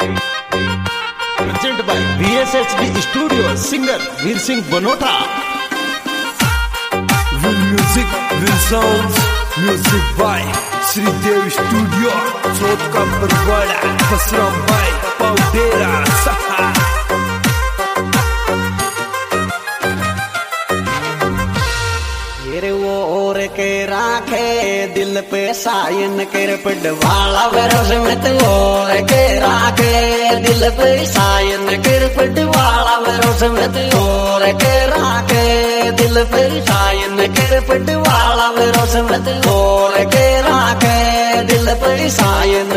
Presented by VSHB Studio, singer Veer Singh Banota. Will music, will sounds, music by Sri Dev Studio. Chot ka parwada, Basram by Paudera Saha. और के राखे दिल पे सायन कर पडवाला वरस में तो और के राखे दिल पे सायन कर पडवाला वरस में तो और के राखे दिल पे सायन कर पडवाला वरस में तो और के राखे दिल पे Sion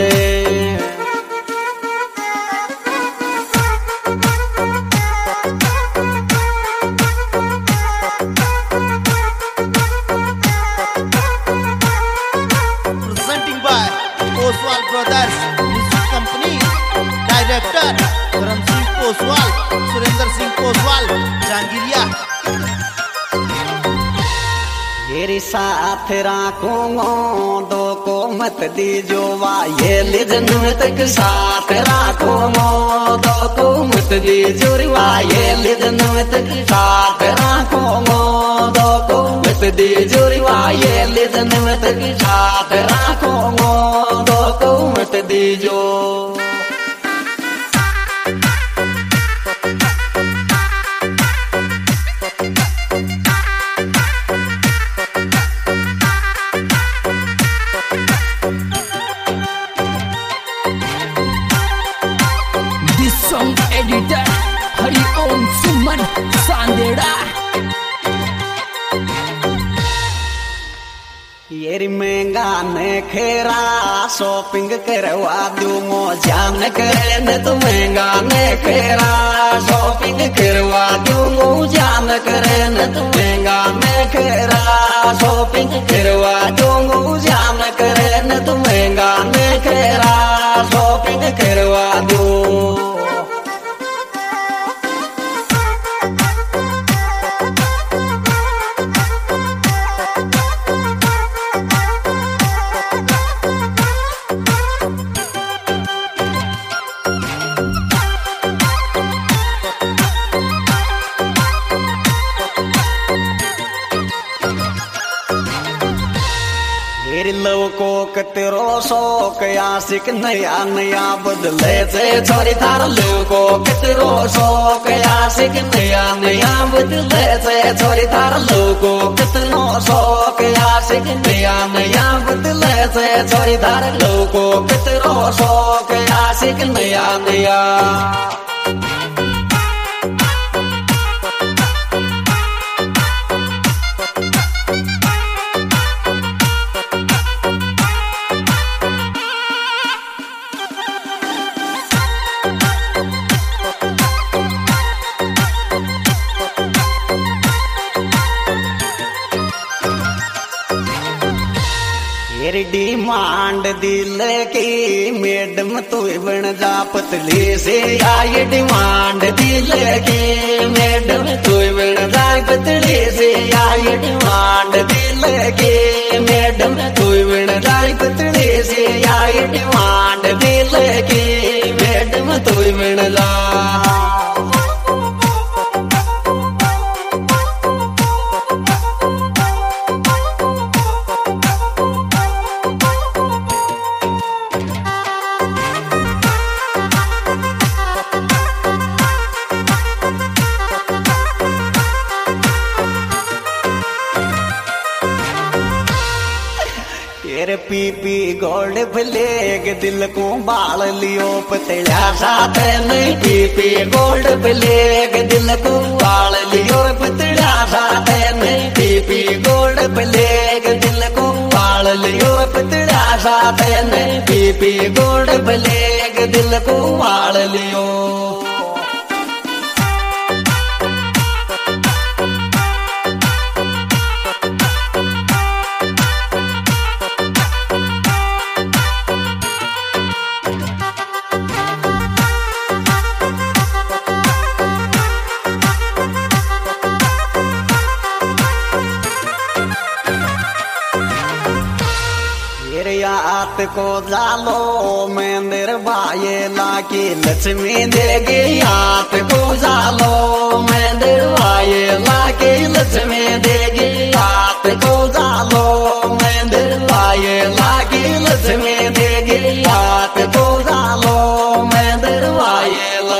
Oswal Brothers Music Company Director Karan Singh Oswal Surinder Singh Oswal Jangiriya तेरी साथ राखूंगा दो को मत दीजो ये लिजन तक साथ राखूंगा दो को मत दीजो ये लिजन तक साथ राखूंगा दो को मत दीजो ये लिजन तक साथ राखूंगा दो को मत दीजो Song editor Hari Om Suman Sandera येरी महंगा ने खेरा शॉपिंग करवा दूंगो जान करे न तो महंगा ने खेरा शॉपिंग करवा दूंगो जान करे न तो महंगा ने खेरा शॉपिंग करवा दूंगो जान करे न तो महंगा ने खेरा शॉपिंग करवा दूं लव को कतरो शौक आशिक नया नया बदले से छोरी थार लव को कतरो शौक आशिक नया नया बदले से छोरी थार लव को कतरो शौक आशिक नया नया बदले से छोरी थार लव को कतरो शौक आशिक नया नया डिमांड दिल की मैडम तू बन जा पतली से आई डिमांड दिल की मैडम तू बन जा पतली से आई डिमांड दिल की मैडम तू बन जा पतली से आई डिमांड दिल की मैडम तू बन जा पी पी गोल्ड ब्लेक दिल को बाल लियो पतला साथ नहीं पी पी गोल्ड ब्लेक दिल को बाल लियो पतला साथ नहीं पी पी गोल्ड ब्लेक दिल को बाल लियो पतला साथ नहीं पी पी गोल्ड ब्लेक दिल को बाल लियो हाथ को जालो मंदिर बाये लाके लक्ष्मी देगी हाथ को जालो मंदिर बाये लाके लक्ष्मी देगी हाथ को जालो मंदिर बाये लाके लक्ष्मी देगी हाथ को जालो मंदिर बाये ला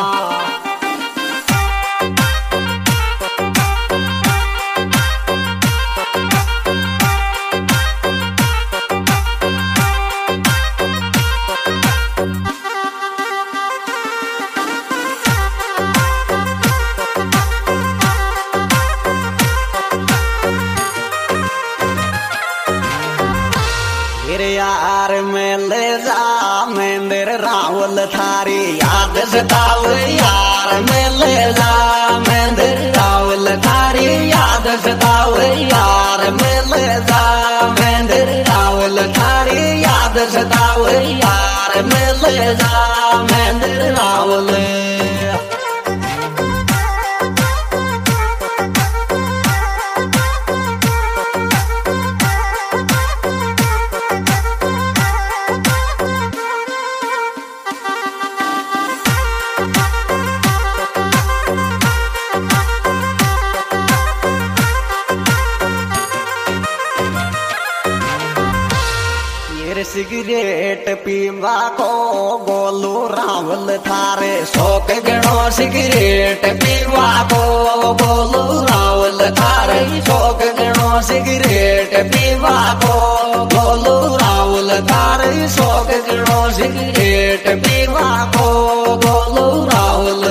यार में ले जा मंदिर रावल थारी याद सताव यार में ले जा मंदिर रावल थारी याद सताव यार में ले जा मंदिर रावल थारी याद सताव यार में ले जा मंदिर रावल सिगरेट पीवा को गोलू रावल थारे शौक गणो सिगरेट पीवा को गोलू रावल थारे शौक गणो सिगरेट पीवा को गोलू रावल थारे शौक गणो सिगरेट पीवा को गोलू रावल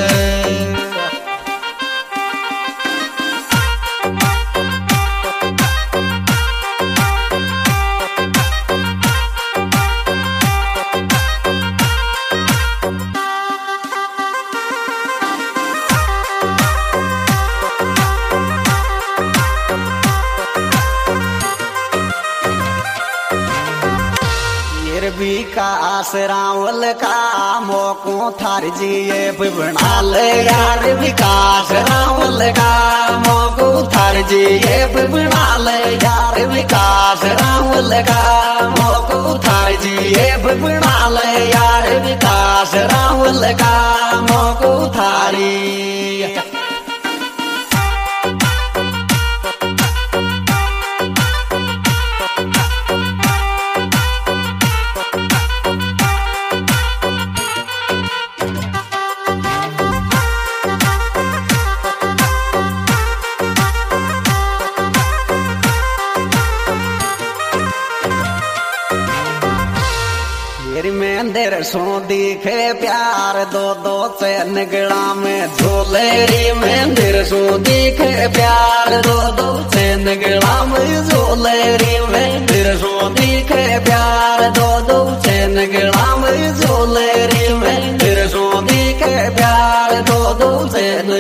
विकास रावल का मोको थार जिए बना ले यार विकास रावल का मोको थार जिए बना ले यार विकास रावल का मोको थार जिए बना ले यार विकास रावल का मोको थारी मंदिर सो दिखे प्यार दो दो चैन गड़ा में झोलेरी मंदिर सो दिखे प्यार दो दो चैन गड़ा में झोलेरी मंदिर सो दिखे प्यार दो दो चैन गड़ा में झोलेरी मंदिर सो दिखे प्यार दो दो चैन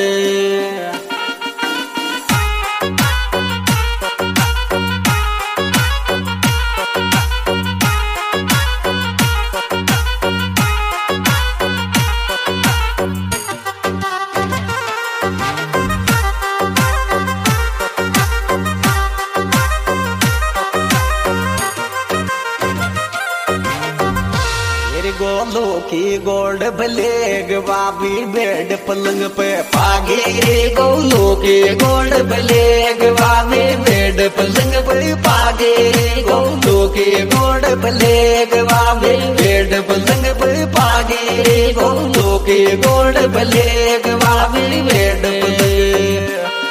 गोलू की गोल्ड ब्लेग बाबी बेड पलंग पे पागे रे गोलू की गोल्ड ब्लेग बाबी बेड पलंग पे पागे रे गोलू की गोल्ड ब्लेग बाबी बेड पलंग पे पागे रे गोलू की गोल्ड ब्लेग बाबी बेड पलंग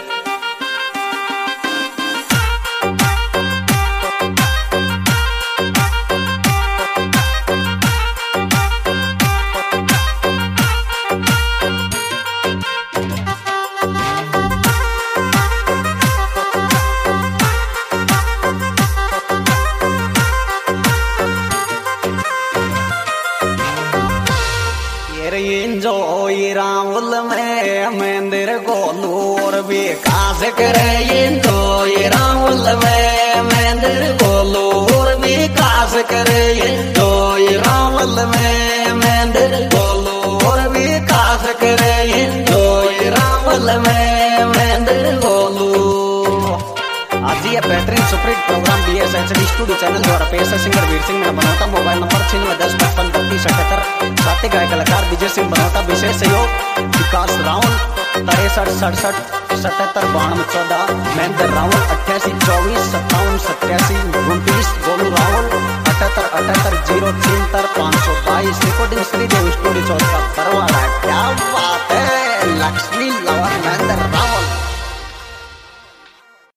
रावल में मंदिर गोलू और विकास करे तो ये रावल में मंदिर गोलू और विकास करे तो ये रावल में मंदिर गोलू और विकास करे तो ये रावल में मंदिर गोलू आज ये बेहतरीन superhit program BSHD studio channel द्वारा पेश है। Singer Veer Singh Banauta, mobile number 9610553278। साथी गायक कलाकार विजय सिंह बनौता, विशेष सहयोग विकास रावल 63 67 77 92 14, महेंद्र रावल 88 24 57 87 29